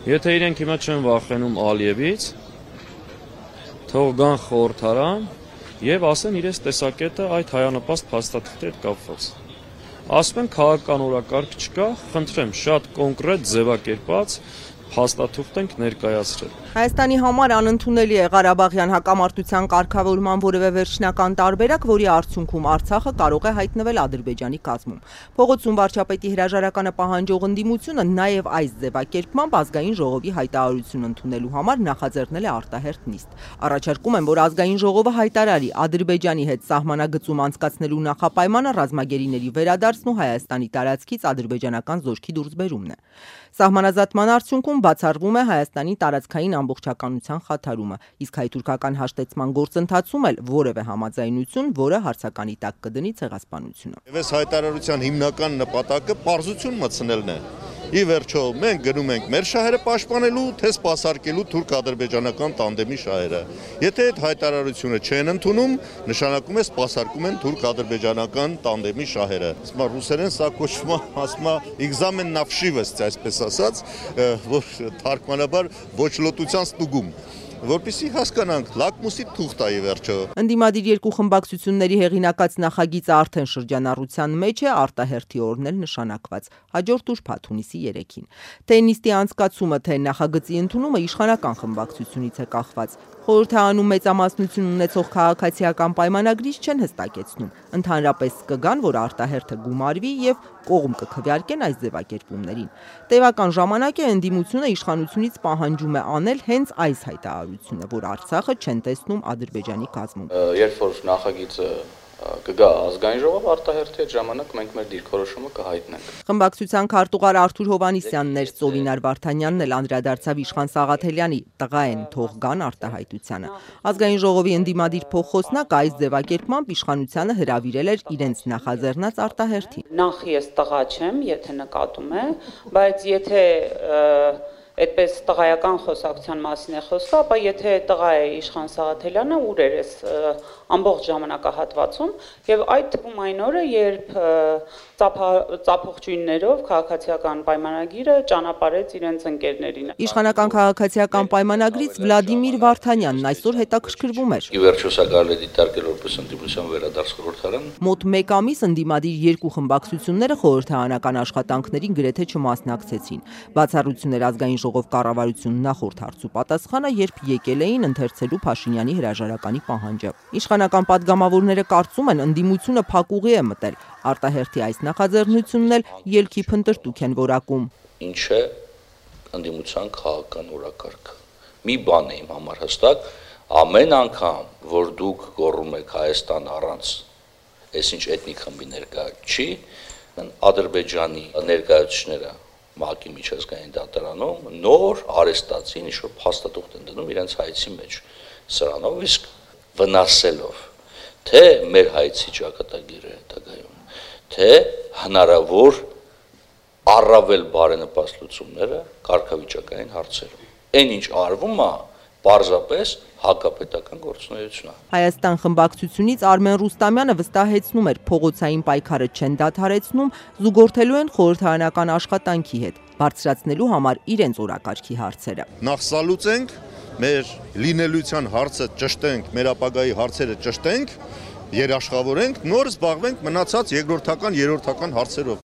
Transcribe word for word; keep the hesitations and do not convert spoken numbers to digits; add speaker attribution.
Speaker 1: Եթե իրենք հիմա չեն վախենում Ալիևից, թող գան խորհրդարան եւ ասեն իրենց տեսակետը այդ հայանպաստ փաստաթղթի հետ կապված։ Ասում են քաղաքական օրակարգ չկա, խնդրեմ շատ կոնկրետ ձևակերպած փաստաթուղթ ենք ներկայացրել։
Speaker 2: Հայաստանի համար անընդունելի է Ղարաբաղյան հակամարտության կարգավորման որևէ վերջնական տարբերակ, որի արդյունքում Արցախը կարող է հայտնվել Ադրբեջանի կազմում։ Փողոցում վարչապետի հրաժարականը պահանջող ընդդիմությունը նաև այս ձևակերպմամբ ազգային ժողովի հայտարարություն ընդունելու համար նախաձեռնել է արտահերթ նիստ։ Առաջարկում են, որ ազգային ժողովը հայտարարի Ադրբեջանի հետ սահմանագծում անցկացնելու նախապայմանը ռազմագերիների վերադարձն ու Հայաստանի տարածքից ադրբեջանական զորքի դուրսբերումն է։ Սահմանազատման արդյունքում բացառվում է Հայաստանի տարածքային ամբողջականության խաթարումը, իսկ հայ-թուրքական հաշտեցման գործընթացում էլ որևէ համաձայնություն, որը հարցականի տակ կդնի ցեղասպանությունը։
Speaker 3: Եվ այս հայտարարության հիմնական նպատակը պարզություն մտցնելն է։ Ի վերջո մենք գնում ենք մեր շահերը պաշտպանելու, թե սպասարկելու թուրք-ադրբեջանական տանդեմի շահերը։ Եթե այդ հայտարարությունը չեն ընդունում, նշանակում է սպասարկում են թուրք-ադրբեջանական տանդեմի շահերը։ Ասում ռուսերեն սա կոչվում է, ասում է examen na všivest, այսպես ասած, որ թարգմանաբար ոչ լոտության ստուգում, որպեսզի հասկանանք լակմուսի թուղթ է ի վերջո։
Speaker 2: Ընդդիմադիր երկու խմբակցությունների հեղինակած նախագիծը արդեն շրջանառության մեջ է, արտահերթի օրն էլ նշանակված, հաջորդ ուրբաթ հունիսի երեքին։ Թե նիստի անցկացումը, թե նախագծի ընդունումը իշխանական խմբակցությունից է կախված։ Խորհրդարանում մեծամասնություն ունեցող քաղաքացիական պայմանագրից չեն հստակեցնում։ Ընդհանրապես կգան, որ արտահերթը գումարվի եւ կողմ կքվեարկեն այս ձևակերպումներին։ Տևական ժամանակ է ընդդիմությունը իշխանությունից պահանջում է անել հենց այս հայտարարությունը, որ Արցախը չեն տեսնում Ադրբեջանի կազմում։
Speaker 4: Երբ որ նախագիծը կգա ազգային ժողով, արտահերթի այդ ժամանակ մենք մեր դիրքորոշումը կհայտնենք։
Speaker 2: Խմբակցության քարտուղար Արթուր Հովհաննիսյանն էր, Ծովինար Վարդանյանն էլ անդրադարձավ Իշխան Սաղաթելյանի տղա են թող գան արտահայտությանը։ Ազգային ժողովի ընդդիմադիր փոխխոսնակը այս ձևակերպմամբ իշխանությանը հրավիրել էր իրենց նախաձեռնած արտահերթին։
Speaker 5: Նախ ես տղա չեմ, եթե նկատում է, բայց եթե այդպես տղայական խոսակցության մասին է խոսքը, ապա եթե տղա է Իշխան Սաղաթելյանը, ուր էր այս ամբողջ ժամանակահատվածում, եւ այդ թվում այն օրը, երբ ծափողջույններով քաղաքացիական պայմանագիրը ճանապարհեց իրենց ընկերներին։
Speaker 2: Իշխանական քաղաքացիական պայմանագրից Վլադիմիր Վարդանյանն այսօր հետաքրքրվում էր։
Speaker 4: Ի վերջո սա կարելի է դիտարկել որպես ընդդիմության վերադարձ խորհրդարան։
Speaker 2: Մոտ մեկ ամիս ընդդիմադիր երկու խմբակցությունները խորհրդարանական աշխատանքներին գրեթե չմասնակցեցին։ Բացառություններ ազգային ժողով կառավարություն նախորդ հարցու պատասխանը, երբ եկել էին ընթերցելու Փաշինյանի հրաժարականի պահանջը։ Իշխանական падգամավորները կարծում են, ընդդիմությունը փակուղի է մտել։ Արտահերթի այս նախաձեռնությունն էլ ելքի փնտրտուք են որակում։
Speaker 4: Ինչ է ընդդիմության քաղաքական օրակարգը։ Մի բան է իմ համար հստակ, ամեն անգամ, որ դուք գոռում եք Հայաստան առանց այսինչ էթնիկ խմբի ներկայացուցիչ չի, Ադրբեջանի ներկայացուցիչները ՄԱԿ-ի միջազգային դատարանում նոր արեստացին ինչ-որ փաստաթուղթ են դնում իրենց հայցի մեջ, սրանով իսկ վնասելով թե մեր հայցի ճակատագիրը հետագայում, թե հնարավոր առավել բարենպաստ լուծումները կարգավիճակային հարցերում։ Այն ինչ արվում է, պարզապես հակապետական գործունեություն է։
Speaker 2: Հայաստան խմբակցությունից Արմեն Ռուստամյանը վստահեցնում էր, փողոցային պայքարը չեն դադարեցնում, զուգորդելու են խորհրդարանական աշխատանքի հետ, բարձրացնելու համար իրենց օրակարգի հարցերը։
Speaker 3: Նախ սա լուծենք, մեր լինելության հարցը ճշտենք, մեր ապագայի հարցերը ճշտենք, երաշխավորենք, նոր զբաղվենք մնացած երկրորդական, երրորդական հարցերով։